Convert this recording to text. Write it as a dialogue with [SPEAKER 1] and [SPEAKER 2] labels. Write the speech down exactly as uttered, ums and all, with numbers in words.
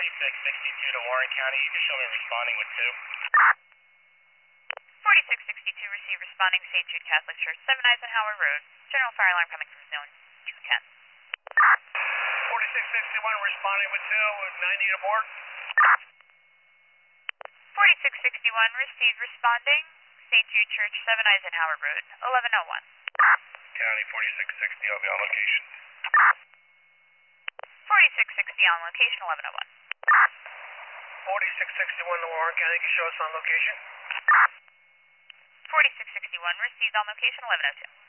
[SPEAKER 1] forty-six sixty-two to Warren County. You can show me responding with two.
[SPEAKER 2] forty-six sixty-two, receive responding Saint Jude Catholic Church, seven Eisenhower Road. General fire alarm coming from zone two ten.
[SPEAKER 1] forty-six sixty-one responding with two, ninety to board.
[SPEAKER 2] forty-six sixty-one, receive responding Saint Jude Church, seven Eisenhower Road, eleven oh one.
[SPEAKER 1] County forty-six sixty, I'll be on location.
[SPEAKER 2] forty-six sixty on location, eleven oh one.
[SPEAKER 1] forty-six sixty-one to Warren County, can you show us on location?
[SPEAKER 2] forty-six sixty-one, received on location, eleven oh two.